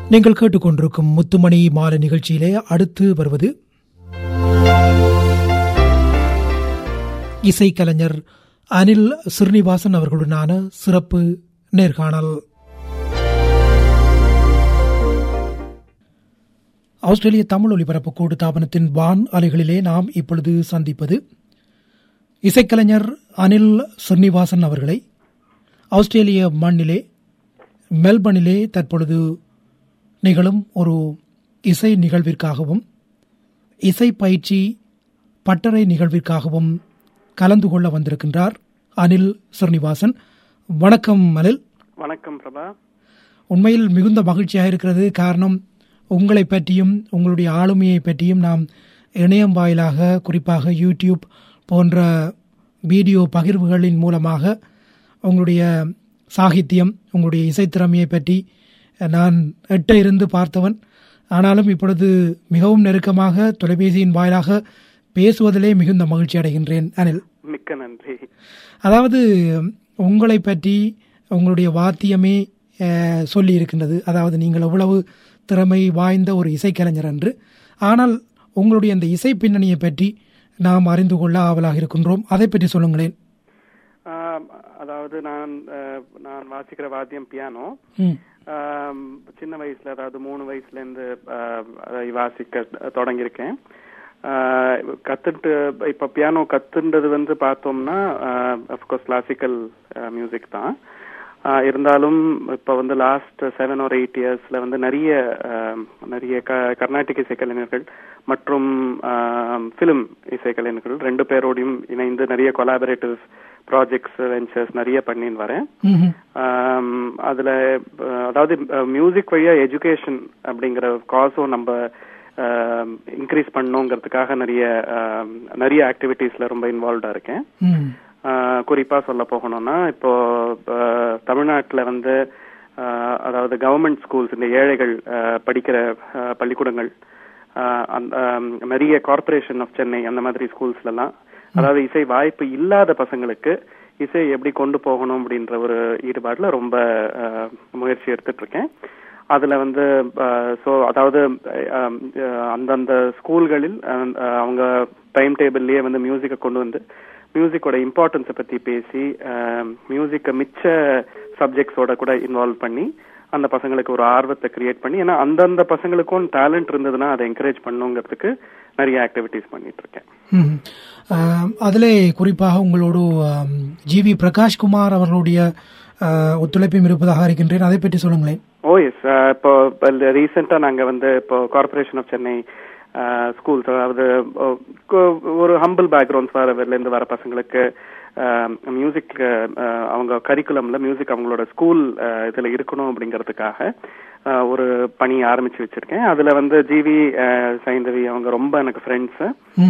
நீங்கள் கேட்டுக்கொண்டிருக்கும் முத்துமணி மாலை நிகழ்ச்சியிலே அடுத்து வருவது இசைக்கலைஞர் அனில் ஸ்ரீனிவாசன் அவர்களுடனான சிறப்பு நேர்காணல். ஆஸ்திரேலிய தமிழ் ஒலிபரப்பு கூடு தாபனத்தின் வான் அலைகளிலே நாம் இப்பொழுது சந்திப்பது இசைக்கலைஞர் அனில் ஸ்ரீனிவாசன் அவர்களை. ஆஸ்திரேலிய மண்ணிலே மெல்பர்னிலே தற்பொழுது நிகழும் ஒரு இசை நிகழ்விற்காகவும் இசை பயிற்சி பட்டறை நிகழ்விற்காகவும் கலந்து கொள்ள வந்திருக்கின்றார் அனில் ஸ்ரீனிவாசன். வணக்கம் அனில். வணக்கம் பிரபா. உண்மையில் மிகுந்த மகிழ்ச்சியாக இருக்கிறது. காரணம், உங்களை பற்றியும் உங்களுடைய ஆளுமையை பற்றியும் நாம் இணையம் வாயிலாக, குறிப்பாக யூடியூப் போன்ற வீடியோ பகிர்வுகளின் மூலமாக உங்களுடைய சாகித்யம், உங்களுடைய இசைத்திறமையை பற்றி நான் எட்ட இருந்து பார்த்தவன். ஆனாலும் இப்பொழுது மிகவும் நெருக்கமாக தொலைபேசியின் வாயிலாக பேசுவதிலே மிகுந்த மகிழ்ச்சி அடைகின்றேன் அனில். மிக்க நன்றி. அதாவது உங்களை பற்றி உங்களுடைய வாத்தியமே சொல்லி இருக்கின்றது. அதாவது நீங்கள் எவ்வளவு திறமை வாய்ந்த ஒரு இசைக்கலைஞர் என்று. ஆனால் உங்களுடைய அந்த இசை பின்னணியை பற்றி நாம் அறிந்து கொள்ள ஆவலாக இருக்கின்றோம். அதை பற்றி சொல்லுங்களேன். அதாவது நான் வாசிக்கிற வாத்தியம் பியானோ. சின்ன வயசுல, அதாவது 3 வயசுல இருந்து வாசிக்க தொடங்கியிருக்கேன். கத்துட்டு இப்ப பியானோ கத்துன்றது வந்து பார்த்தோம்னா அப்கோர்ஸ் கிளாசிக்கல் மியூசிக் தான். இருந்தாலும் இப்ப வந்து லாஸ்ட் 7 or 8 yearsல வந்து நிறைய கர்நாடிக் இசைக்கலைஞர்கள் மற்றும் பிலிம் இசைக்கலைஞர்கள் 2 பேரோடையும் இணைந்து நிறைய கொலாபரேட்டிவ் ப்ராஜெக்ட்ஸ், வெஞ்சர்ஸ் நிறைய பண்ணின்னு வரேன். அதுல அதாவது மியூசிக் வழியா எஜுகேஷன் அப்படிங்கிற காசும் நம்ம இன்க்ரீஸ் பண்ணணுங்கிறதுக்காக நிறைய ஆக்டிவிட்டீஸ்ல ரொம்ப இன்வால்வ்டா இருக்கேன். குறிப்பா சொல்ல போகணும்னா, இப்போ தமிழ்நாட்டுல வந்து அதாவது கவர்மெண்ட் ஸ்கூல்ஸ், இந்த ஏழைகள் படிக்கிற பள்ளிக்கூடங்கள், நிறைய கார்பரேஷன் ஆஃப் சென்னை அந்த மாதிரி ஸ்கூல்ஸ்ல எல்லாம் அதாவது இசை வாய்ப்பு இல்லாத பசங்களுக்கு இசை எப்படி கொண்டு போகணும் அப்படின்ற ஒரு ஈடுபாடுல ரொம்ப முயற்சி எடுத்துட்டு இருக்கேன். அதுல வந்து அதாவது அந்தந்த ஸ்கூல்களில் அவங்க டைம் டேபிள்லயே வந்து மியூசிக்கை கொண்டு வந்து மியூசிக்கோட இம்பார்ட்டன்ஸை பத்தி பேசி மியூசிக்கை மிச்ச சப்ஜெக்ட்ஸோட கூட இன்வால்வ் பண்ணி அந்த பசங்களுக்கு ஒரு ஆர்வத்தை கிரியேட் பண்ணி, ஏன்னா அந்தந்த பசங்களுக்கும் டேலண்ட் இருந்ததுன்னா அதை என்கரேஜ் பண்ணுங்கிறதுக்கு நிறைய ஆக்டிவிட்டிஸ் பண்ணிட்டு இருக்கேன். அதிலே குறிப்பாக உங்களோட ஜிவி பிரகாஷ்குமார் அவர்களுடைய ஒத்துழைப்பும் இருப்பதாக இருக்கின்றேன். அதை பற்றி சொல்லுங்களேன். எஸ். இப்போ ரீசெண்டா நாங்க வந்து இப்போ கார்பரேஷன் ஆஃப் சென்னை ஸ்கூல்ஸ், அதாவது ஒரு ஹம்பிள் பேக்ரவுண்ட்ஸ்ல இருந்து வர பசங்களுக்கு மியூசிக் அவங்க கரிக்குலம்ல மியூசிக் அவங்களோட ஸ்கூல் இதுல இருக்கணும் அப்படிங்கறதுக்காக ஒரு பணி ஆரம்பிச்சு வச்சிருக்கேன். அதுல வந்து ஜிவி சைந்தவி அவங்க ரொம்ப எனக்கு ஃப்ரெண்ட்ஸ்.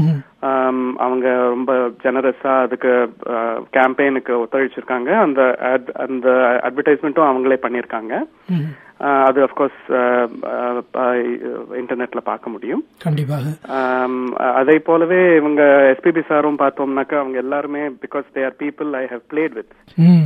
அவங்க ரொம்ப ஜெனரஸா அதுக்கு கேம்பெயினுக்கு ஒத்துழைச்சிருக்காங்க. அந்த அட்வர்டைஸ்மெண்ட்டும் அவங்களே பண்ணிருக்காங்க. அது அப்கோர்ஸ் இன்டர்நெட்ல பார்க்க முடியும். கண்டிப்பாக. அதே போலவே இவங்க எஸ்பிபி சாரும் பார்த்தோம்னாக்கா அவங்க எல்லாருமே, because they are people I have played with,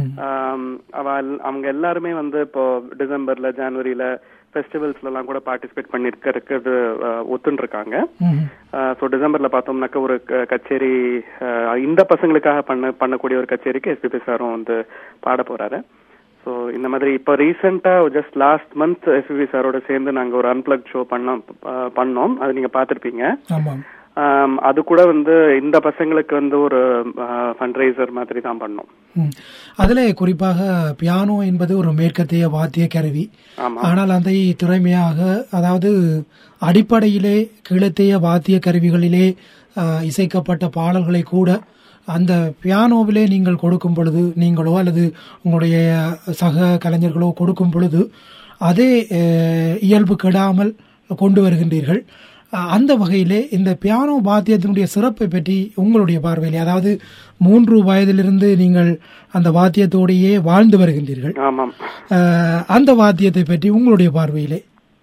அவங்க எல்லாருமே வந்து இப்போ டிசம்பர்ல ஜனவரியில ஃபெஸ்டிவல்ஸ்ல எல்லாம் கூட பார்ட்டிசிபேட் பண்ணிருக்கிறது ஒத்துன்னு இருக்காங்க. ஸோ டிசம்பர்ல பார்த்தோம்னாக்க ஒரு கச்சேரி, இந்த பசங்களுக்காக பண்ணக்கூடிய ஒரு கச்சேரிக்கு எஸ்பிபி சாரும் வந்து பாட போறாரு. ஸோ இந்த மாதிரி இப்போ ரீசெண்டா ஜஸ்ட் லாஸ்ட் மந்த் எஸ்பிபி சாரோட சேர்ந்து நாங்க ஒரு அன்பிளக்ட் ஷோ பண்ணோம். அது நீங்க பாத்திருப்பீங்க. அது கூட வந்து இந்த பசங்களுக்கு வந்து ஒரு ஃபண்ட்ரைசர் மாதிரி தான் பண்ணோம். அதுல குறிப்பாக பியானோ என்பது ஒரு மேற்கத்திய வாத்திய கருவி. ஆனால் அதை திறமையாக, அதாவது அடிப்படையிலே கீழத்திய வாத்திய கருவிகளிலே இசைக்கப்பட்ட பாடல்களை கூட அந்த பியானோவிலே நீங்கள் கொடுக்கும் பொழுது, நீங்களோ அல்லது உங்களுடைய சக கலைஞர்களோ கொடுக்கும் பொழுது அதே இயல்பு கெடாமல் கொண்டு வருகின்றீர்கள். அந்த வகையிலே இந்த பியானோ வாத்தியத்தினுடைய சிறப்பை பற்றி உங்களுடைய பார்வையிலே, அதாவது 3 வயதிலிருந்து நீங்கள் அந்த வாத்தியத்தோடையே வாழ்ந்து வருகின்றீர்கள். அந்த வாத்தியத்தை பற்றி உங்களுடைய பார்வையிலே.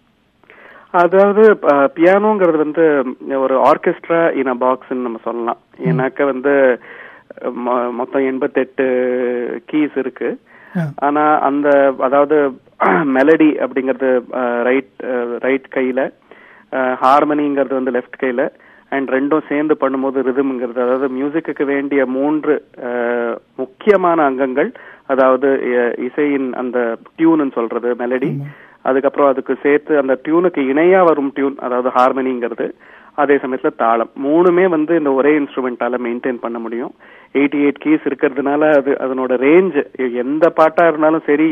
அதாவது பியானோங்கிறது வந்து ஒரு ஆர்கெஸ்ட்ரா இன் அ பாக்ஸ்ன்னு நம்ம சொல்லலாம். ஏன்னாக்க வந்து மொத்தம் 88 கீஸ் இருக்கு. ஆனா அந்த அதாவது மெலடி அப்படிங்கறது ரைட் ரைட் கையில, ஹார்மனிங்கிறது வந்து லெஃப்ட் கையில, அண்ட் ரெண்டும் சேர்ந்து பண்ணும்போது ரிதம்ங்கிறது, அதாவது மியூசிக்கு வேண்டிய 3 முக்கியமான அங்கங்கள், அதாவது இசையின் அந்த டியூன் சொல்றது மெலடி, அதுக்கப்புறம் அதுக்கு சேர்த்து அந்த டியூனுக்கு இணையா வரும் டியூன், அதாவது ஹார்மனிங்கிறது, அதே சமயத்துல தாளம், 3மே வந்து இந்த ஒரே இன்ஸ்ட்ருமெண்டால மெயின்டைன் பண்ண முடியும். 88 கீஸ் இருக்கிறதுனால அதனோட ரேஞ்ச் எந்த பாட்டா இருந்தாலும் சரி,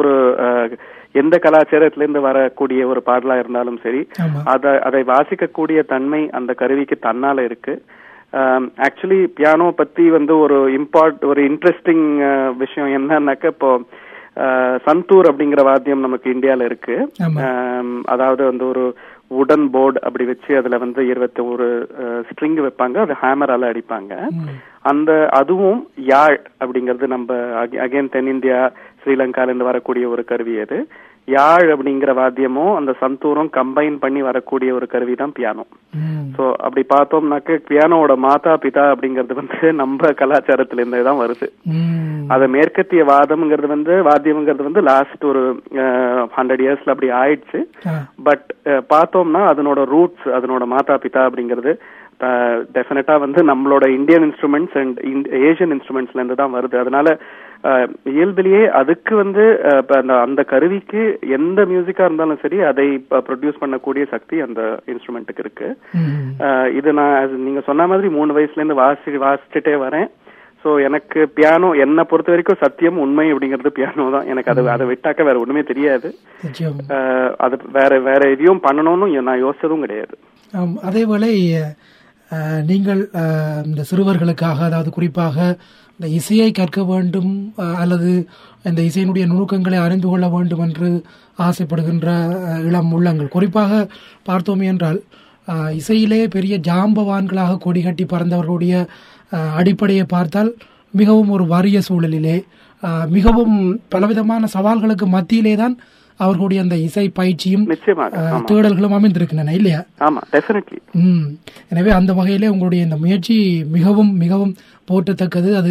எந்த கலாச்சாரத்துல இருந்து வரக்கூடிய ஒரு பாடலா இருந்தாலும் சரி, அதை வாசிக்கக்கூடிய தன்மை அந்த கருவிக்கு தன்னால இருக்கு. ஆக்சுவலி பியானோ பத்தி வந்து ஒரு இன்ட்ரெஸ்டிங் விஷயம் என்னன்னாக்க, இப்போ சந்தூர் அப்படிங்கிற வாத்தியம் நமக்கு இந்தியால இருக்கு. அதாவது வந்து ஒரு உடன் போர்டு அப்படி வச்சு அதுல வந்து 21 ஸ்ட்ரிங் வைப்பாங்க, அது ஹேமரால அடிப்பாங்க. அதுவும் யாழ் அப்படிங்கிறது நம்ம அகைன் தென்னிந்தியா ஸ்ரீலங்கால இருந்து வரக்கூடிய ஒரு கருவி. அது யாழ் அப்படிங்கிற வாத்தியமும் அந்த சந்தூரும் கம்பைன் பண்ணி வரக்கூடிய ஒரு கருவி தான் பியானோ. சோ அப்படி பார்த்தோம்னாக்க பியானோட மாதா பிதா அப்படிங்கறது வந்து நம்ம கலாச்சாரத்துல இருந்துதான் வருது. அத மேற்கத்திய வாத்தியம்ங்கிறது வந்து லாஸ்ட் ஒரு 100 இயர்ஸ்ல அப்படி ஆயிடுச்சு. பட் பார்த்தோம்னா அதனோட ரூட்ஸ், அதனோட மாதா பிதா அப்படிங்கிறது டெஃபினட்டா வந்து நம்மளோட இந்தியன் இன்ஸ்ட்ருமெண்ட்ஸ் அண்ட் ஏசியன் இன்ஸ்ட்ருமெண்ட்ஸ்ல இருந்து தான் வருது. அதனால இயல்பிலேயே அதுக்கு வந்து அந்த கருவிக்கு எந்த மியூசிக்கா இருந்தாலும் சரி அதை ப்ரொடியூஸ் பண்ணக்கூடிய சக்தி அந்த இன்ஸ்ட்ருமெண்ட்டுக்கு இருக்கு. இது நான் நீங்க சொன்ன மாதிரி 3 வயசுல இருந்து வாசிச்சுட்டே வரேன். சோ எனக்கு பியானோ என்னை பொறுத்த வரைக்கும் சத்தியம் உண்மை அப்படிங்கிறது பியானோ தான். எனக்கு அதை விட்டாக்க வேற ஒண்ணுமே தெரியாது. அது வேற எதையும் பண்ணணும்னு நான் யோசிச்சதும் கிடையாது. அதேவேளை நீங்கள் இந்த சிறுவர்களுக்காக, அதாவது குறிப்பாக இந்த இசையை கற்க வேண்டும் அல்லது இந்த இசையினுடைய நுணுக்கங்களை அறிந்து கொள்ள வேண்டும் என்று ஆசைப்படுகின்ற இளம் உள்ளங்கள், குறிப்பாக பார்த்தோமே என்றால் இசையிலே பெரிய ஜாம்பவான்களாக கொடி கட்டி பறந்தவர்களுடைய அடிப்படையை பார்த்தால் மிகவும் ஒரு வறிய சூழலிலே, மிகவும் பலவிதமான சவால்களுக்கு மத்தியிலே தான் அவர்களுடைய அந்த இசை பயிற்சியும் தேடல்களும் அமைந்திருக்கின்றன, இல்லையா? எனவே அந்த வகையிலே உங்களுடைய இந்த முயற்சி மிகவும் மிகவும் போற்றத்தக்கது. அது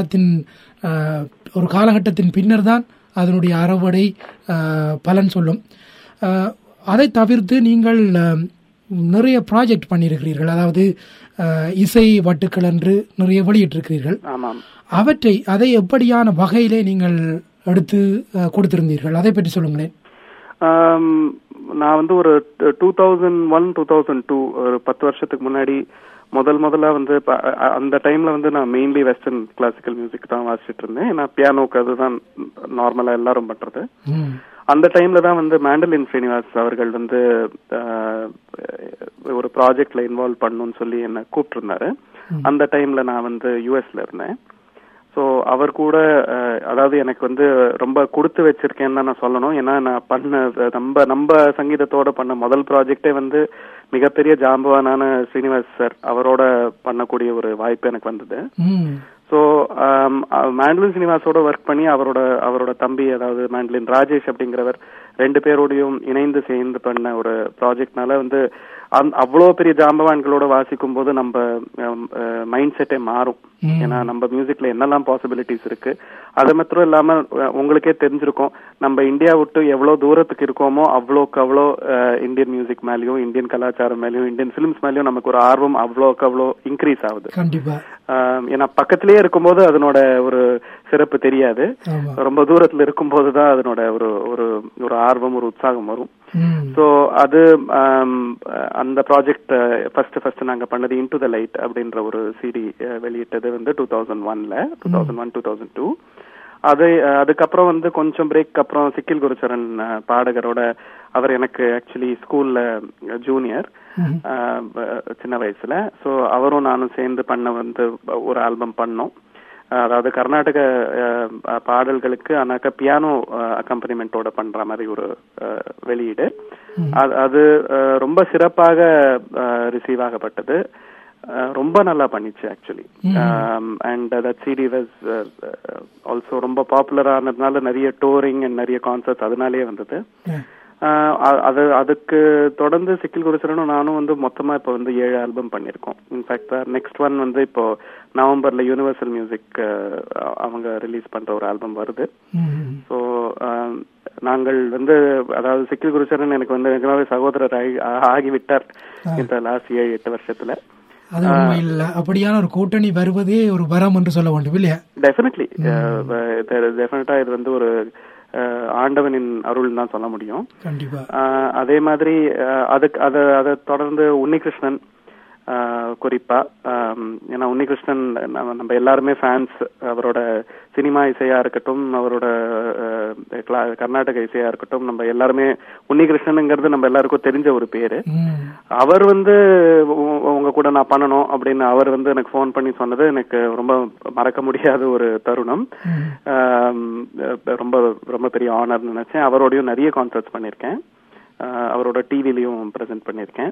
ஒரு காலகட்டத்தின் பின்னர் தான் அதனுடைய அறுவடை பலன் சொல்லும். அதை தவிர்த்து நீங்கள் நிறைய ப்ராஜெக்ட் பண்ணியிருக்கிறீர்கள், அதாவது இசை வட்டுக்கள் என்று நிறைய வெளியிட்டிருக்கிறீர்கள். அதை எப்படியான வகையிலே நீங்கள் எடுத்து கொடுத்திருந்தீர்கள், அதை பற்றி சொல்லுங்களேன். நான் வந்து ஒரு 2001-2002 ஒரு 10 வருஷத்துக்கு முன்னாடி முதல்ல வந்து அந்த டைம்ல வந்து நான் மெயின்லி வெஸ்டர்ன் கிளாசிக்கல் மியூசிக் தான் வாசிச்சுட்டு இருந்தேன். ஏன்னா பியானோக்கு அதுதான் நார்மலா எல்லாரும் பண்றது. அந்த டைம்ல தான் வந்து மேண்டலின் ஸ்ரீனிவாஸ் அவர்கள் வந்து ஒரு ப்ராஜெக்ட்ல இன்வால்வ் பண்ணணும்னு சொல்லி என்ன கூப்பிட்டு இருந்தாரு. அந்த டைம்ல நான் வந்து யுஎஸ்ல இருந்தேன். ஸோ அவர் கூட அதாவது எனக்கு வந்து ரொம்ப கொடுத்து வச்சிருக்கேன்னு தான் நான் சொல்லணும். ஏன்னா நான் பண்ண நம்ம சங்கீதத்தோட பண்ண முதல் ப்ராஜெக்டே வந்து மிகப்பெரிய ஜாம்பவானான ஸ்ரீனிவாஸ் சார் அவரோட பண்ணக்கூடிய ஒரு வாய்ப்பு எனக்கு வந்தது. ஸோ மேண்டலின் ஸ்ரீனிவாஸோட ஒர்க் பண்ணி அவரோட தம்பி, அதாவது மேண்டலின் ராஜேஷ் அப்படிங்கிறவர், 2 பேரோடையும் இணைந்து சேர்ந்து பண்ண ஒரு ப்ராஜெக்ட்னால வந்து அவ்வளோ பெரிய ஜாம்பவான்களோட வாசிக்கும் போது நம்ம மைண்ட் செட்டே மாறும். ஏன்னா நம்ம மியூசிக்ல என்னெல்லாம் பாசிபிலிட்டிஸ் இருக்கு. அது மாத்திரம் இல்லாம உங்களுக்கே தெரிஞ்சிருக்கும், நம்ம இந்தியா விட்டு எவ்வளவு தூரத்துக்கு இருக்கோமோ அவ்வளோக்கு அவ்வளோ இந்தியன் மியூசிக் மேலேயும் இந்தியன் கலாச்சாரம் மேலேயும் இந்தியன் பிலிம்ஸ் மேலேயும் நமக்கு ஒரு ஆர்வம் அவ்வளோக்கு அவ்வளோ இன்க்ரீஸ் ஆகுது. ஏன்னா பக்கத்திலேயே இருக்கும்போது அதனோட ஒரு சிறப்பு தெரியாது. ரொம்ப தூரத்துல இருக்கும் போதுதான் அதனோட ஒரு ஆர்வம், ஒரு உற்சாகம் வரும். சோ அது அந்த ப்ராஜெக்ட் ஃபர்ஸ்ட் நாங்க பண்ணது இன்டு த லைட் அப்படின்ற ஒரு சிடி வெளியிட்டது வந்து 2001-2002. அதுக்கப்புறம் வந்து கொஞ்சம் பிரேக் அப்புறம் சிக்கில் குருச்சரன் பாடகரோட, அவர் எனக்கு ஆக்சுவலி ஸ்கூல்ல ஜூனியர் சின்ன வயசுல. சோ அவரும் நானும் சேர்ந்து பண்ண வந்து ஒரு ஆல்பம் பண்ணோம். அதாவது கர்நாடக பாடல்களுக்கு ஆனாக்க பியானோ அக்கம்பனிமெண்டோட பண்ற மாதிரி ஒரு வெளியீடு. அது ரொம்ப சிறப்பாக ரிசீவ் ஆகப்பட்டது. ரொம்ப நல்லா பண்ணிச்சு actually. And that CD was also ரொம்ப பாப்புலர் ஆனதுனால நிறைய டூரிங் அண்ட் நிறைய கான்சர்ட்ஸ் அதனாலேயே வந்தது. அதுக்கு தொடர்ந்து சிக்கில் குருசரனும் நானும் வந்து மொத்தமா இப்ப வந்து 7 ஆல்பம் பண்ணிருக்கோம். இன்ஃபேக்ட் நெக்ஸ்ட் ஒன் வந்து இப்போ நவம்பர்ல யூனிவர்சல் மியூசிக் அவங்க ரிலீஸ் பண்ற ஒரு ஆல்பம் வருது. ஸோ நாங்கள் வந்து அதாவது சிக்கில் குருச்சரன் எனக்கு வந்து நிஜமாவே சகோதரர் ஆகிவிட்டார் இந்த லாஸ்ட் 7-8 வருஷத்துல. அது இல்ல அப்படியான ஒரு கூட்டணி வருவதே ஒரு வரம் என்று சொல்ல வேண்டும் இல்லையா? டெஃபினெட்லி டெஃபினட்டா இது வந்து ஒரு ஆண்டவனின் அருள் தான் சொல்ல முடியும். கண்டிப்பா. அதே மாதிரி அதை தொடர்ந்து உன்னிகிருஷ்ணன் குறிப்பா, ஏன்னா உன்னிகிருஷ்ணன் நம்ம எல்லாருமே ஃபேன்ஸ். அவரோட சினிமா இசையா இருக்கட்டும், அவரோட கர்நாடக இசையா இருக்கட்டும், நம்ம எல்லாருமே உன்னிகிருஷ்ணனுங்கிறது நம்ம எல்லாருக்கும் தெரிஞ்ச ஒரு பேரு. அவர் வந்து உங்க கூட நான் பண்ணணும் அப்படின்னு அவர் வந்து எனக்கு போன் பண்ணி சொன்னது எனக்கு ரொம்ப மறக்க முடியாத ஒரு தருணம். ரொம்ப ரொம்ப பெரிய ஆனர் நினைச்சேன். அவரோடையும் நிறைய கான்சர்ட்ஸ் பண்ணிருக்கேன், அவரோட டிவிலையும் பிரசன்ட் பண்ணிருக்கேன்.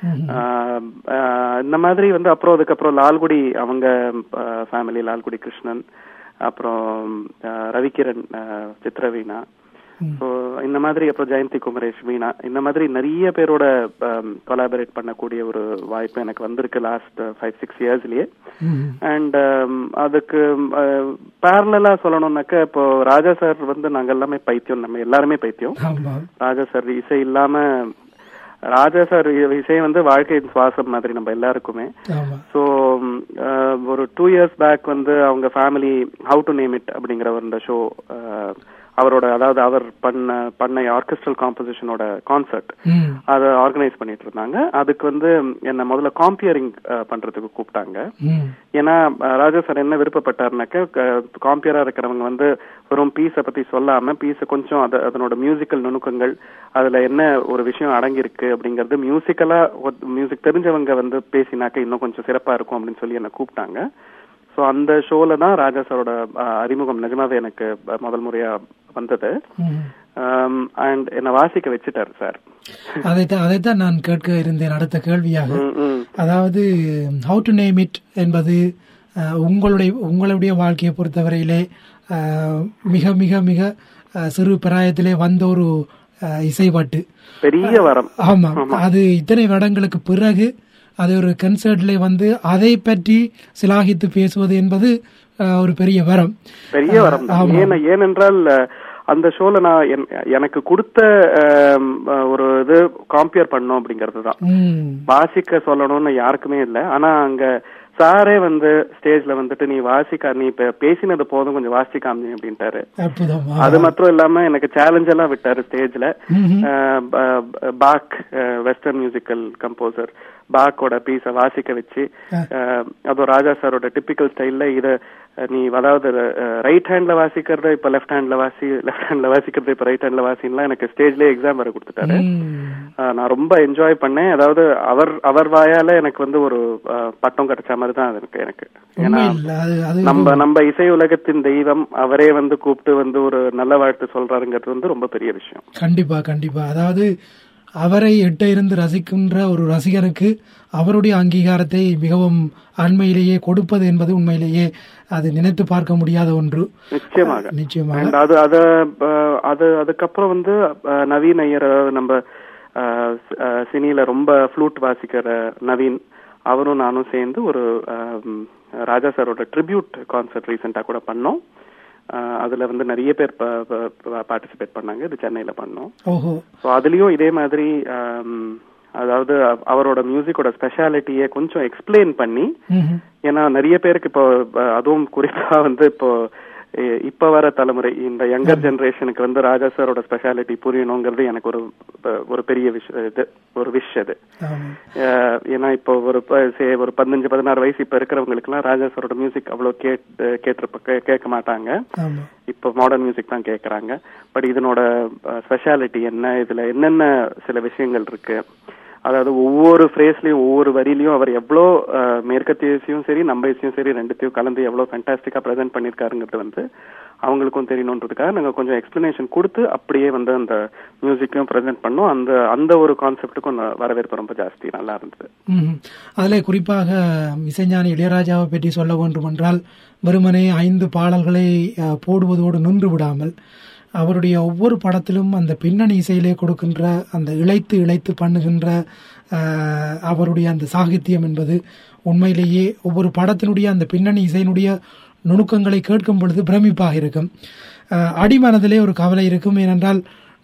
இந்த மாதிரி வந்து அப்புறம் அதுக்கப்புறம் லால்குடி அவங்க ஃபேமிலி, லால்குடி கிருஷ்ணன், அப்புறம் ரவிகிரண், சித்ரவீணா, இந்த மாதிரி அப்புறம் ஜெயந்தி குமரேஷ், வீணா, இந்த மாதிரி நிறைய பேரோட கொலாபரேட் பண்ணக்கூடிய ஒரு வாய்ப்பு எனக்கு வந்திருக்கு லாஸ்ட் 5-6 இயர்ஸ்லயே. அண்ட் அதுக்கு பேரலா சொல்லணும்னாக்க இப்போ ராஜா சார் வந்து நாங்க எல்லாமே பைத்தியம், நம்ம எல்லாருமே பைத்தியம். ராஜா சார் இசை இல்லாம, ராஜா சார் இசை வந்து வாழ்க்கையின் சுவாசம் மாதிரி நம்ம எல்லாருக்குமே. சோ ஒரு 2 years பேக் வந்து அவங்க family how to name it அப்படிங்கிற ஒரு ஷோ, அவரோட அதாவது அவர் பண்ண ஆர்கெஸ்ட்ரல் காம்போசிஷனோட கான்சர்ட் அதை ஆர்கனைஸ் பண்ணிட்டு இருந்தாங்க. அதுக்கு வந்து என்ன முதல்ல காம்பியரிங் பண்றதுக்கு கூப்பிட்டாங்க. ஏன்னா ராஜா சார் என்ன விருப்பப்பட்டாருனாக்க, காம்பியரா இருக்கிறவங்க வந்து வெறும் பீஸை பத்தி சொல்லாம பீஸை கொஞ்சம் அதனோட மியூசிக்கல் நுணுக்கங்கள், அதுல என்ன ஒரு விஷயம் அடங்கியிருக்கு அப்படிங்கறது மியூசிக் தெரிஞ்சவங்க வந்து பேசினாக்க இன்னும் கொஞ்சம் சிறப்பா இருக்கும் அப்படின்னு சொல்லி என்ன கூப்பிட்டாங்க. சோ அந்த ஷோல தான் ராஜா சாரோட அறிமுகம் நிஜமாவே எனக்கு முதல் முறையா வந்தது. அண்ட் என்ன வாசிக்க வச்சுட்டாரு சார். அதைத்தான் நான் கேட்க இருந்தேன் அடுத்த கேள்வியாக. அதாவது ஹவு டு நேம் இட் என்பது உங்களுடைய வாழ்க்கையை பொறுத்தவரையிலே மிக மிக மிக சிறு பிராயத்திலே வந்த ஒரு இசைப்பாட்டு, பெரிய வரம். ஆமா, அது இத்தனை வருடங்களுக்கு பிறகு அது ஒரு கன்சர்ட்ல வந்து அதை பற்றி சிலாகித்து பேசுவது என்பது ஒரு பெரிய வரம். பெரிய வரம். ஏனென்றால் அந்த ஷோல நான் எனக்கு கொடுத்த ஒரு இது காம்பியர் பண்ணோம் அப்படிங்கறது தான். வாசிக்க சொல்லணும்னு யாருக்குமே இல்லை. ஆனா அங்க சாரே வந்து ஸ்டேஜ்ல வந்துட்டு நீ வாசிக்க, நீ பேசினது போதும், கொஞ்சம் வாசிக்காம அப்படின்ட்டாரு. அது மட்டும் இல்லாம எனக்கு சேலஞ்ச் எல்லாம் விட்டாரு ஸ்டேஜ்ல. பாக், வெஸ்டர்ன் மியூசிக்கல் கம்போசர், பாக்கோட பீஸ வாசிக்க வச்சு, அது ராஜா சாரோட டிப்பிக்கல் ஸ்டைல்ல இத நீ அதாவது ரைட் ஹேண்ட்ல வாசிக்கிறத இப்ப லெஃப்ட் ஹேண்ட்ல வாசிக்கிறத இப்ப ரைட் ஹேண்ட்ல வாசின்லாம் எனக்கு ஸ்டேஜ்லயே எக்ஸாம் வர கொடுத்துட்டாரு. நான் ரொம்ப என்ஜாய் பண்ணேன். அதாவது அவர் வாயால எனக்கு வந்து ஒரு பட்டம் கிடைச்ச மாதிரி தான் எனக்கு. ஏன்னா நம்ம இசை உலகத்தின் தெய்வம் அவரே வந்து கூப்பிட்டு வந்து ஒரு நல்ல வாழ்த்து சொல்றாருங்கிறது வந்து ரொம்ப பெரிய விஷயம். கண்டிப்பா கண்டிப்பா. அதாவது அவரை எட்ட இருந்து ரசிக்கின்ற ஒரு ரசிகருக்கு அவருடைய அங்கீகாரத்தை மிகவும் அண்மையிலேயே கொடுப்பது என்பது உண்மையிலேயே அது நினைத்து பார்க்க முடியாத ஒன்று. நிச்சயமாக. அதுக்கப்புறம் வந்து நவீன் ஐயர், நம்ம சினில ரொம்ப ஃப்ளூட் வாசிக்கிற நவீன், அவரும் நானும் சேர்ந்து ஒரு ராஜா சாரோட ட்ரிபியூட் கான்சர்ட் ரீசெண்டா கூட பண்ணோம். அதுல வந்து நிறைய பேர் பார்ட்டிசிபேட் பண்ணாங்க. இது சென்னையில பண்ணோம். சோ அதுலயும் இதே மாதிரி அதாவது அவரோட மியூசிக்கோட ஸ்பெஷாலிட்டியை கொஞ்சம் எக்ஸ்பிளைன் பண்ணி, ஏன்னா நிறைய பேருக்கு இப்போ அதுவும் குறிப்பா வந்து இப்ப வர தலைமுறை, இந்த யங்கர் ஜெனரேஷனுக்கு வந்து ராஜா சாரோட ஸ்பெஷாலிட்டி புரியணுங்கிறது எனக்கு ஒரு பெரிய விஷ் அது. ஏன்னா இப்போ ஒரு 15-16 வயசு இப்ப இருக்கிறவங்களுக்கு எல்லாம் ராஜா சாரோட மியூசிக் அவ்வளவு கேட்க மாட்டாங்க. இப்ப மாடர்ன் மியூசிக் தான் கேட்கறாங்க. பட் இதனோட ஸ்பெஷாலிட்டி என்ன, இதுல என்னென்ன சில விஷயங்கள் இருக்கு, அதாவது ஒவ்வொரு ஃப்ரேஸ்லயும் ஒவ்வொரு வரியிலயும் அவர் எவ்வளோ மேற்கத்திய இசையும் சரி நம்ம இசையும் சரி ரெண்டுத்தையும் கலந்து எவ்வளவு ஃபேண்டாஸ்டிக்கா பிரசென்ட் பண்ணிருக்காருங்கிறது வந்து அவங்களுக்கும் தெரியணுன்றதுக்காக நாங்க கொஞ்சம் எக்ஸ்பிளனேஷன் கொடுத்து அப்படியே வந்து அந்த மியூசிக்கையும் பிரசென்ட் பண்ணோம். அந்த ஒரு கான்செப்டுக்கும் வரவேற்பு ரொம்ப ஜாஸ்தி, நல்லா இருந்தது. அதுல குறிப்பாக இசைஞானி இளையராஜாவை பற்றி சொல்ல வேண்டும் என்றால், வெறுமனே 5 பாடல்களை போடுவதோடு நின்று விடாமல் அவருடைய ஒவ்வொரு படத்திலும் அந்த பின்னணி இசையிலே கொடுக்கின்ற அந்த இழைத்து பண்ணுகின்ற அவருடைய அந்த சாகித்யம் என்பது உண்மையிலேயே ஒவ்வொரு படத்தினுடைய அந்த பின்னணி இசையினுடைய நுணுக்கங்களை கேட்கும் பொழுது பிரமிப்பாக இருக்கும். அடிமனதிலே ஒரு கவலை இருக்கும். ஏனென்றால்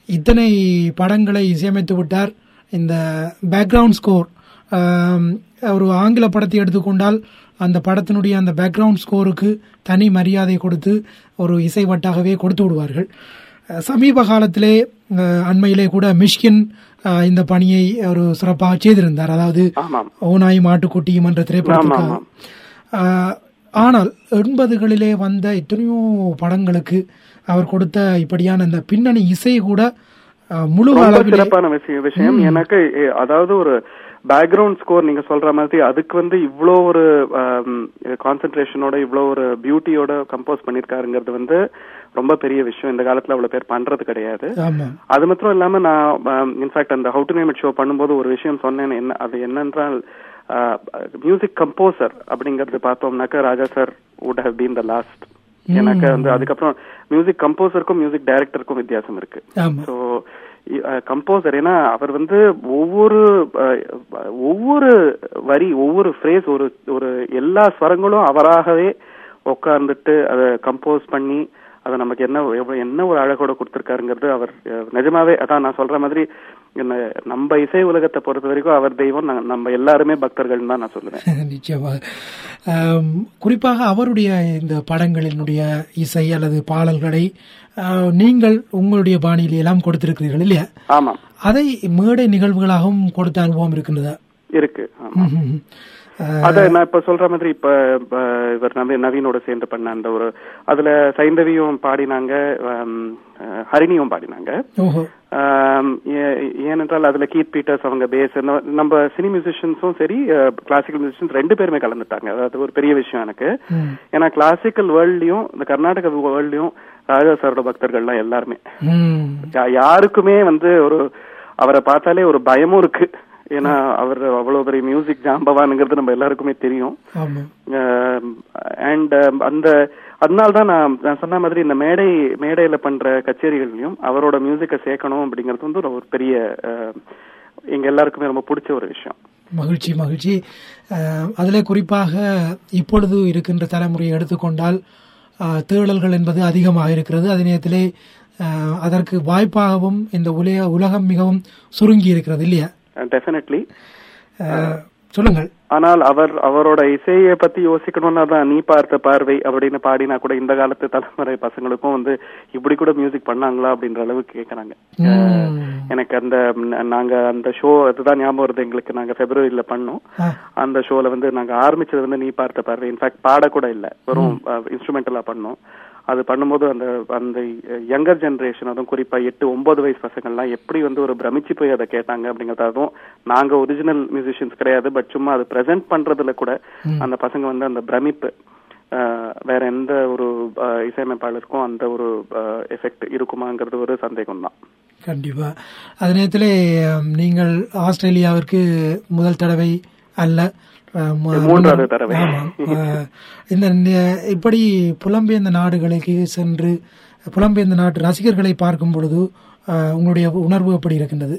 இத்தனை படங்களை இசையமைத்து விட்டார். இந்த பேக்ரவுண்ட் ஸ்கோர், ஒரு ஆங்கில படத்தை எடுத்துக்கொண்டால் அந்த படத்தினுடைய அந்த பேக்ரவுண்ட் ஸ்கோருக்கு தனி மரியாதை கொடுத்து ஒரு இசை வட்டாகவே கொடுத்து விடுவார்கள். சமீப காலத்திலே அண்மையிலே கூட மிஷ்கின் இந்த பணியை ஒரு சிறப்பாக செய்திருந்தார். அதாவது ஓநாய் மாட்டுக்குட்டியும் என்ற திரைப்படத்துக்காக. ஆனால் 80களிலே வந்த எத்தனையோ படங்களுக்கு அவர் கொடுத்த இப்படியான இந்த பின்னணி இசை கூட முழு சிறப்பான விஷயம். எனக்கு அதாவது ஒரு பேக்ரவுண்ட் ஸ்கோர் நீங்க சொல்ற மாதிரி அதுக்கு வந்து இவ்வளோ ஒரு கான்சென்ட்ரேஷனோட இவ்வளோ ஒரு பியூட்டியோட கம்போஸ் பண்ணிருக்காருங்கிறது வந்து ரொம்ப பெரிய விஷயம். இந்த காலத்துல அவ்வளவு பேர் பண்றது கிடையாது. அது மாத்திரம் இல்லாம நான் இன்ஃபேக்ட் அந்த how to name it show பண்ணும்போது ஒரு விஷயம் சொன்னேன். அது என்னென்றால் மியூசிக் கம்போசர் அப்படிங்கறது பார்த்தோம்னாக்க Raja sir would have been the last. எனக்கு வந்து அதுக்கப்புறம் மியூசிக் கம்போசருக்கும் மியூசிக் டைரக்டருக்கும் வித்தியாசம் இருக்கு. ஸோ கம்போசர் ஏன்னா அவர் வந்து ஒவ்வொரு வரி ஒவ்வொரு ஃப்ரேஸ் ஒரு எல்லா ஸ்வரங்களும் அவராகவே உட்கார்ந்துட்டு அதை கம்போஸ் பண்ணி அதை நமக்கு என்ன ஒரு அழகோட கொடுத்திருக்காருங்கிறது அவர் நிஜமாவே அதான் நான் சொல்ற மாதிரி நம்ம இசை உலகத்தை பொறுத்த வரைக்கும் அவர் தெய்வம், நம்ம எல்லாருமே பக்தர்கள் தான் நான் சொல்லுவேன். நிச்சயமாக. குறிப்பாக அவருடைய இந்த படங்களினுடைய இசை அல்லது பாடல்களை நீங்கள் உங்களுடைய பாணியில் எல்லாம் கொடுத்திருக்கிறீர்கள் இல்லையா? ஆமா. அதை மேடை நிகழ்வுகளாகவும் கொடுத்த அனுபவம் இருக்கின்றதா? இருக்கு. அத நான் இப்ப சொல்ற மாதிரி இப்ப இவர் நவீனோட சேர்ந்து பண்ண அந்த ஒரு அதுல சைந்தவியும் பாடினாங்க, ஹரிணியும் பாடினாங்க. ஏனென்றால் அதுல கீத் பீட்டர்ஸ் அவங்க பேஸ், நம்ம சினி மியூசிஷியன்ஸும் சரி கிளாசிக்கல் மியூசிஷியன்ஸ் 2 பேருமே கலந்துட்டாங்க. அதாவது ஒரு பெரிய விஷயம் எனக்கு. ஏன்னா கிளாசிக்கல் வேர்ல்ட்லயும் இந்த கர்நாடக வேர்ல்ட்லயும் ராஜா சாரோட பக்தர்கள்லாம் எல்லாருமே, யாருக்குமே வந்து ஒரு அவரை பார்த்தாலே ஒரு பயமும் இருக்கு. ஏன்னா அவர் அவ்வளவு பெரிய மியூசிக் ஜாம்பவானுங்கிறது நம்ம எல்லாருக்குமே தெரியும். அண்ட் அதனால்தான் நான் சொன்ன மாதிரி இந்த மேடையில பண்ற கச்சேரிகளையும் அவரோட மியூசிக்கை சேர்க்கணும் அப்படிங்கிறது வந்து ஒரு பெரிய எங்க எல்லாருக்குமே ரொம்ப பிடிச்ச ஒரு விஷயம். மகிழ்ச்சி. அதிலே குறிப்பாக இப்பொழுது இருக்கின்ற தலைமுறையை எடுத்துக்கொண்டால் தேடல்கள் என்பது அதிகமாக இருக்கிறது. அதே நேரத்திலே அதற்கு வாய்ப்பாகவும் இந்த உலகம் மிகவும் சுருங்கி இருக்கிறது இல்லையா? டெஃபினெட்லி. சொல்லுங்கள். ஆனால் அவரோட இசையை பத்தி யோசிக்கணும்னா தான் நீ பார்த்த பார்வை அப்படின்னு பாடினா கூட இந்த காலத்து தலைமுறை பசங்களுக்கும் வந்து இப்படி கூட மியூசிக் பண்ணாங்களா அப்படின்ற அளவுக்கு கேட்கறாங்க. எனக்கு நாங்க அந்த ஷோ அதுதான் ஞாபகம் வருது எங்களுக்கு. நாங்க பிப்ரவரியில பண்ணோம். அந்த ஷோல வந்து நாங்க ஆரம்பிச்சது வந்து நீ பார்த்த பார்வை. இன்ஃபேக்ட் பாட கூட இல்ல, வெறும் இன்ஸ்ட்ருமெண்டலா பண்ணோம். அது பண்ணும்போது அந்த யங்கர் ஜெனரேஷன், அதுவும் குறிப்பா 8-9 வயசு பசங்கள்லாம் எப்படி வந்து ஒரு பிரமிச்சு போய் அதை கேட்டாங்க அப்படிங்கறது. அதுவும் நாங்க ஒரிஜினல் மியூசிஷியன்ஸ் கிடையாது, பட் சும்மா அது பிரசன்ட் பண்றதுல கூட அந்த பசங்க வந்து அந்த பிரமிப்பு வேற எந்த ஒரு இசையமைப்பாளருக்கும் அந்த ஒரு எஃபெக்ட் இருக்குமாங்கிறது ஒரு சந்தேகம் தான். கண்டிப்பா. அதே நேரத்தில் நீங்கள் ஆஸ்திரேலியாவிற்கு முதல் தடவை அல்ல, 3வது தடவை. இந்த இப்படி புலம்பெயர்ந்த நாடுகளுக்கு சென்று புலம்பெயர்ந்த நாட்டு ரசிகர்களை பார்க்கும் பொழுது உங்களுடைய உணர்வு எப்படி இருக்கின்றது?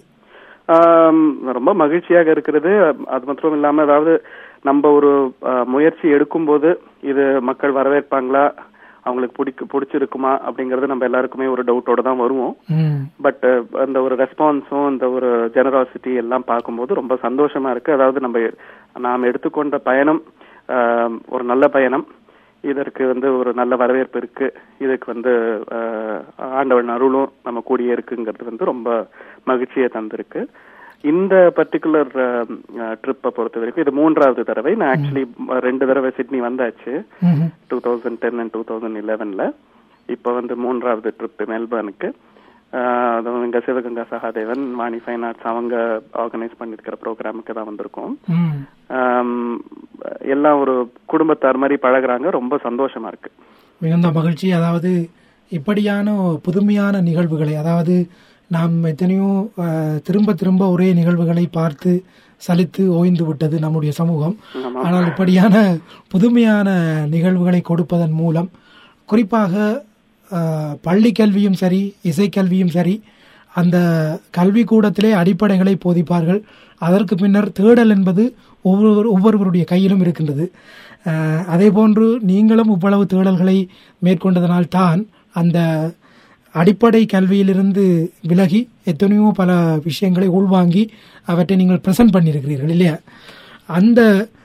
ரொம்ப மகிழ்ச்சியாக இருக்கிறது. அது மாத்திரம் இல்லாம அதாவது நம்ம ஒரு முயற்சி எடுக்கும் போது இது மக்கள் வரவேற்பாங்களா, அவங்களுக்கு பிடிச்சிருக்குமா அப்படிங்கறது நம்ம எல்லாருக்குமே ஒரு டவுட்டோட தான் வருவோம். பட் அந்த ஒரு ரெஸ்பான்ஸும் அந்த ஒரு ஜெனராசிட்டி எல்லாம் பார்க்கும்போது ரொம்ப சந்தோஷமா இருக்கு. அதாவது நாம் எடுத்துக்கொண்ட பயணம் ஒரு நல்ல பயணம். இதற்கு வந்து ஒரு நல்ல வரவேற்பு இருக்கு. இதுக்கு வந்து ஆண்டவன் அருளும் நம்ம கூடியே இருக்குங்கிறது வந்து ரொம்ப மகிழ்ச்சியை தந்திருக்கு. இந்த பர்டிகுலர் ட்ரிப்பை பொறுத்த வரைக்கும் இது 3வது தடவை. நான் ஆக்சுவலி 2 தடவை சிட்னி வந்தாச்சு, 2010 and 2011. இப்ப வந்து 3வது ட்ரிப் மெல்பர்னுக்கு. அதுவும் இங்க சிவகங்கா சகாதேவன், வாணி ஃபைன் ஆர்ட்ஸ் அவங்க ஆர்கனைஸ் பண்ணிருக்கிற ப்ரோக்ராமுக்கு தான் வந்திருக்கோம். எல்லாம் ஒரு குடும்பத்தார் மாதிரி பழகுறாங்க. ரொம்ப சந்தோஷமா இருக்கு, மிகுந்த மகிழ்ச்சி. அதாவது இப்படியான புதுமையான நிகழ்வுகளை, அதாவது நாம் எத்தனையோ திரும்ப ஒரே நிகழ்வுகளை பார்த்து சலித்து ஓய்ந்து விட்டது நம்முடைய சமூகம். ஆனால் இப்படியான புதுமையான நிகழ்வுகளை கொடுப்பதன் மூலம் குறிப்பாக பள்ளி கல்வியும் சரி இசைக்கல்வியும் சரி அந்த கல்விக்கூடத்திலே அடிப்படைகளை போதிப்பார்கள். அதற்கு பின்னர் தேடல் என்பது ஒவ்வொருவருடைய கையிலும் இருக்கின்றது. அதே போன்று நீங்களும் இவ்வளவு தேடல்களை மேற்கொண்டதனால் தான் அந்த அடிப்படை கல்வியிலிருந்து விலகி எத்தனையோ பல விஷயங்களை உள்வாங்கி அவற்றை நீங்கள் பிரசன்ட் பண்ணியிருக்கிறீர்கள் இல்லையா? அந்த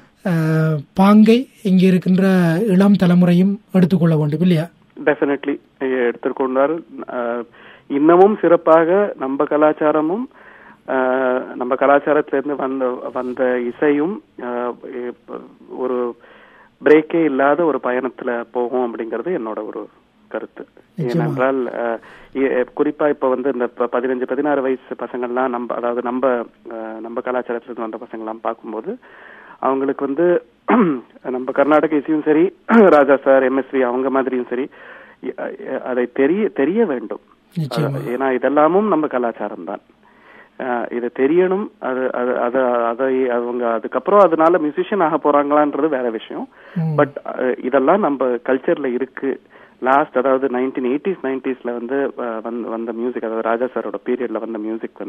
பாங்கை இங்கே இருக்கின்ற இளம் தலைமுறையும் எடுத்துக்கொள்ள வேண்டும் இல்லையா? டெஃபினெட்லி எடுத்துக்கொண்டார். இன்னமும் சிறப்பாக நம்ம கலாச்சாரமும் நம்ம கலாச்சாரத்திலிருந்து வந்த இசையும் ஒரு பிரேக்கே இல்லாத ஒரு பயணத்துல போகும் அப்படிங்கறது என்னோட ஒரு கருத்து. ஏனென்றால் குறிப்பா இப்ப இந்த 15-16 வயசு பசங்கள்லாம் நம்ம கலாச்சாரத்திலிருந்து வந்த பசங்கள்லாம் பார்க்கும்போது அவங்களுக்கு நம்ம கர்நாடக இசையும் சரி, ராஜா சார், எம்எஸ்வி அவங்க மாதிரியும் சரி, அதை தெரிய வேண்டும். ஏன்னா இதெல்லாமும் நம்ம கலாச்சாரம் தான். இது தெரியணும். அதை அவங்க அதுக்கப்புறம் அதனால மியூசிஷியன் ஆக போறாங்களான்றது வேற விஷயம். பட் இதெல்லாம் நம்ம கல்ச்சர்ல இருக்கு. அதாவது 1980s 90sல வந்த மியூசிக், அதாவது ராஜா சாரோட பீரியட்ல வந்த மியூசிக்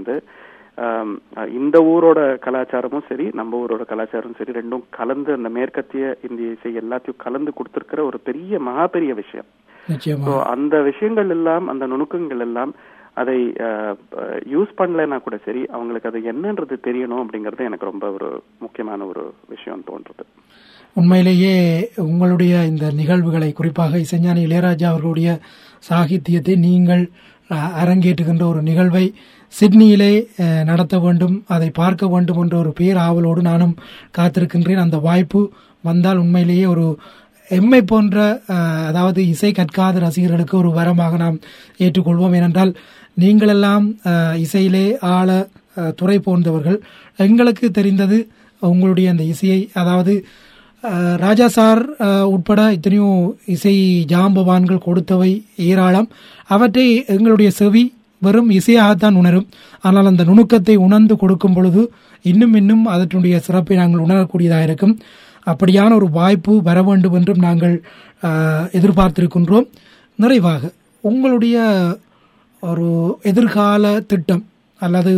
இந்த ஊரோட கலாச்சாரமும் சரி, நம்ம ஊரோட கலாச்சாரமும் சரி, ரெண்டும் கலந்து அந்த மேற்கத்திய இந்திய இசை எல்லாத்தையும் கலந்து கொடுத்திருக்கிற ஒரு பெரிய விஷயம். அந்த விஷயங்கள் எல்லாம், அந்த நுணுக்கங்கள் எல்லாம் அதை யூஸ் பண்ணலன்னா கூட சரி, அவங்களுக்கு அது என்னன்றது தெரியணும் அப்படிங்கறது எனக்கு ரொம்ப ஒரு முக்கியமான ஒரு விஷயம் தோன்றது. உண்மையிலேயே உங்களுடைய இந்த நிகழ்வுகளை, குறிப்பாக இசைஞானி இளையராஜா அவர்களுடைய சாகித்யத்தை நீங்கள் அரங்கேற்றுகின்ற ஒரு நிகழ்வை சிட்னியிலே நடத்த வேண்டும், அதை பார்க்க வேண்டும் என்ற ஒரு பேர் ஆவலோடு நானும் காத்திருக்கின்றேன். அந்த வாய்ப்பு வந்தால் உண்மையிலேயே ஒரு எம்மை போன்ற, அதாவது இசை கற்காத ரசிகர்களுக்கு ஒரு வரமாக நாம் ஏற்றுக்கொள்வோம். ஏனென்றால் நீங்களெல்லாம் இசையிலே ஆழ துறை போன்றவர்கள். எங்களுக்கு தெரிந்தது உங்களுடைய அந்த இசையை, அதாவது ராஜா சார் உட்பட எத்தனையோ இசை ஜாம்பவான்கள் கொடுத்தவை ஏராளம். அவற்றை எங்களுடைய செவி வெறும் இசையாகத்தான் உணரும். ஆனால் அந்த நுணுக்கத்தை உணர்ந்து கொடுக்கும் பொழுது இன்னும் அதனுடைய சிறப்பை நாங்கள் உணரக்கூடியதாக இருக்கும். அப்படியான ஒரு வாய்ப்பு வர வேண்டும் என்றும் நாங்கள் எதிர்பார்த்திருக்கின்றோம். நிறைவாக உங்களுடைய ஒரு எதிர்கால திட்டம் அல்லது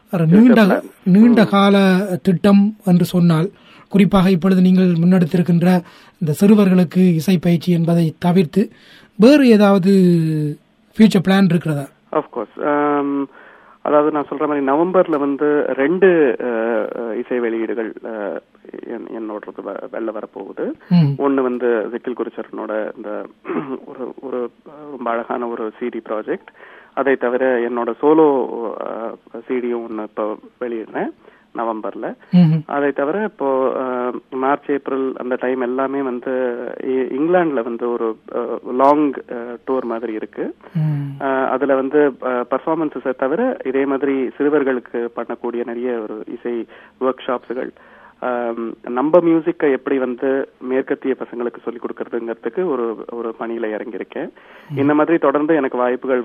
நீண்ட கால திட்டம் என்று சொன்னால், குறிப்பாக இப்பொழுது நீங்கள் முன்னெடுத்திருக்கின்ற இந்த சிறுவர்களுக்கு இசை பயிற்சி என்பதை தவிர்த்து வேறு ஏதாவது ஃபியூச்சர் பிளான் இருக்கிறதா? ஆஃப்கோர்ஸ். அதாவது நான் சொல்ற மாதிரி நவம்பர்ல 2 இசை வெளியீடுகள் என்னோட வெளில வரப்போகுது. ஒன்னு ஜிக்கில் குருச்சரனோட இந்த ஒரு ரொம்ப அழகான ஒரு சிடி ப்ராஜெக்ட். அதை தவிர என்னோட சோலோ சிடியும் ஒன்னு இப்போ வெளியிடுறேன் நவம்பர்ல. அதை தவிர இப்போ மார்ச் ஏப்ரல் அந்த டைம் எல்லாமே இங்கிலாந்துல ஒரு லாங் டூர் மாதிரி இருக்கு. அதுல பர்ஃபார்மன்ஸை தவிர இதே மாதிரி சிறுவர்களுக்கு பண்ணக்கூடிய நிறைய ஒரு இசை ஒர்க் ஷாப்ஸ்கள், நம்ம மியூசிக்கை எப்படி மேற்கத்திய பசங்களுக்கு சொல்லிக் கொடுக்கறதுங்கிறதுக்கு ஒரு பணியில இறங்கியிருக்கேன். இந்த மாதிரி தொடர்ந்து எனக்கு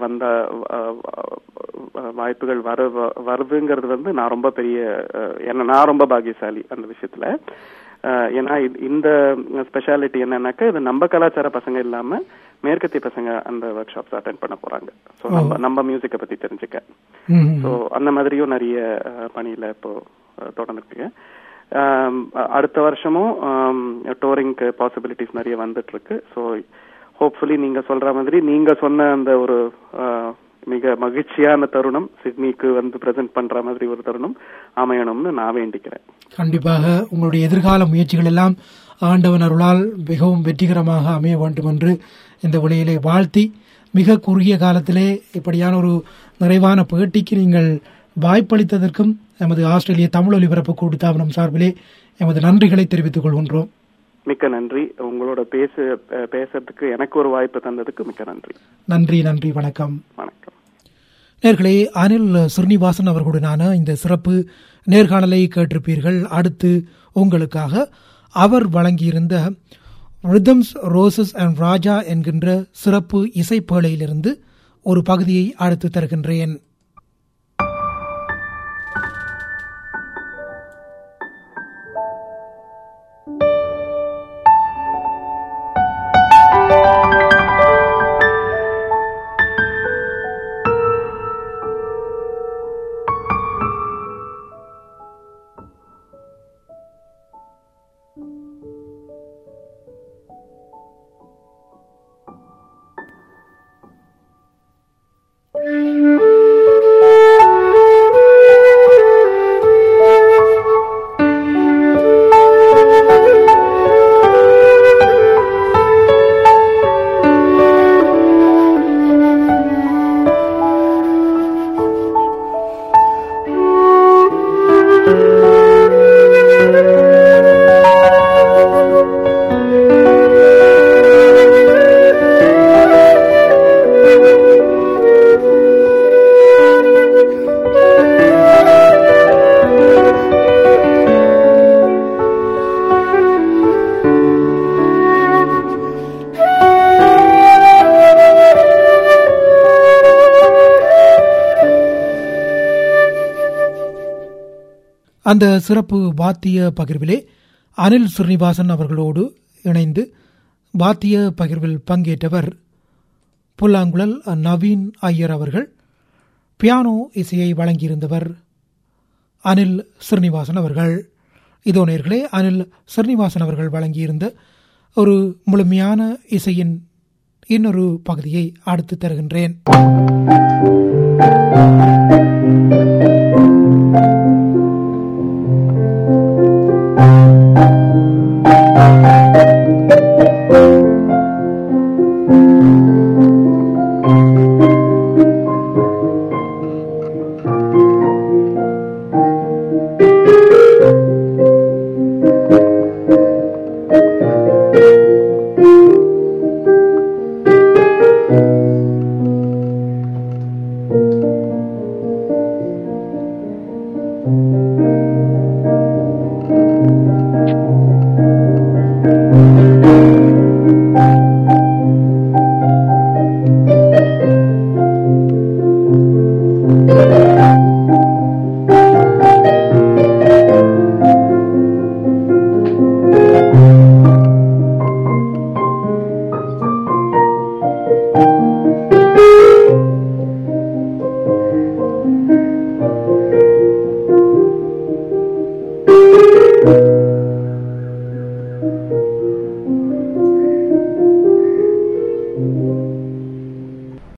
வாய்ப்புகள் வருதுங்கிறது நான் ரொம்ப நான் ரொம்ப பாக்கியசாலி அந்த விஷயத்துல. ஏன்னா இந்த ஸ்பெஷாலிட்டி என்னன்னாக்கா, இது நம்ம கலாச்சார பசங்க இல்லாம மேற்கத்திய பசங்க அந்த ஒர்க் ஷாப்ஸ் அட்டென்ட் பண்ண போறாங்க. ஸோ நம்ம மியூசிக்கை பத்தி தெரிஞ்சுக்க. ஸோ அந்த மாதிரியும் நிறைய பணியில இப்போ தொடர்ந்துருக்கேன். அடுத்த வருஷமும் டூரிங்க்கு பாசிபிலிட்டிஸ் நிறைய வந்துட்டு இருக்கு. ஸோ ஹோப்ஃபுல்லி நீங்க சொல்ற மாதிரி, நீங்க சொன்ன அந்த ஒரு மிக மகிழ்ச்சியான தருணம் சிட்னிக்கு பிரசன்ட் பண்ற மாதிரி ஒரு தருணம் அமையணும்னு நான் வேண்டிக்கிறேன். கண்டிப்பாக உங்களுடைய எதிர்கால முயற்சிகள் எல்லாம் ஆண்டவன் அருளால் மிகவும் வெற்றிகரமாக அமைய வேண்டும் என்று இந்த வழியிலே வாழ்த்தி, மிக குறுகிய காலத்திலே இப்படியான ஒரு நிறைவான பேட்டிக்கு நீங்கள் வாய்ப்பளித்ததற்கும் எமது ஆஸ்திரேலிய தமிழ் ஒலிபரப்பு கூட்டுத்தாபனம் சார்பிலே எமது நன்றிகளை தெரிவித்துக் கொள்கின்றோம். மிக்க நன்றி. உங்களோட பேசுறதுக்கு எனக்கு ஒரு வாய்ப்பு தந்ததுக்கு மிக்க நன்றி. நன்றி. வணக்கம். வணக்கம் நேர்களே, அனில் ஸ்ரீனிவாசன் அவர்களுடனான இந்த சிறப்பு நேர்காணலை கேட்டிருப்பீர்கள். அடுத்து உங்களுக்காக அவர் வழங்கியிருந்த ரிதம்ஸ் ரோசஸ் அண்ட் ராஜா என்கின்ற சிறப்பு இசைப்பேழையிலிருந்து ஒரு பகுதியை அடுத்து தருகின்றேன். அந்த சிறப்பு வாத்திய பகிர்விலே அனில் ஸ்ரீனிவாசன் அவர்களோடு இணைந்து வாத்திய பகிர்வில் பங்கேற்றவர் புல்லாங்குழல் நவீன் ஐயர் அவர்கள். பியானோ இசையை வழங்கியிருந்தவர் அனில் ஸ்ரீனிவாசன் அவர்கள். இதோ நேயர்களே, அனில் ஸ்ரீனிவாசன் அவர்கள் வழங்கியிருந்த ஒரு முழுமையான இசையின் இன்னொரு பகுதியை அடுத்து தருகின்றேன்.